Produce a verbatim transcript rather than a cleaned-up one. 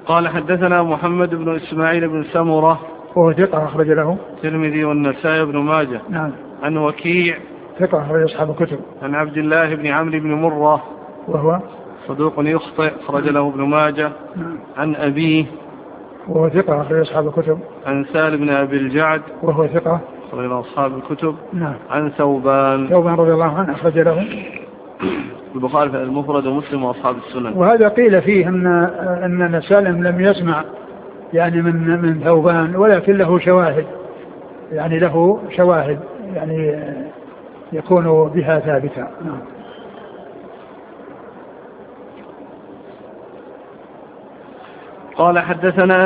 قال حدثنا محمد بن إسماعيل بن سمرة وهو ثقة أخرج له الترمذي والنسائي بن ماجه. نعم. عن وكيع ثقة أخرج أصحاب الكتب. عن عبد الله بن عمرو بن مرة وهو صدوق يخطئ أخرج له ابن ماجه. نعم. عن أبيه وهو ثقة أخرج أصحاب الكتب. عن سالم بن أبي الجعد وهو ثقة أخرج له أصحاب الكتب. نعم. عن ثوبان ثوبان رضي الله عنه أخرج له البخاري في المفرد ومسلم وأصحاب السنن. وهذا قيل فيه أن أن سالم لم يسمع يعني من من ثوبان ولكن له شواهد يعني له شواهد يعني يكون بها ثابتا. نعم. قال حدثنا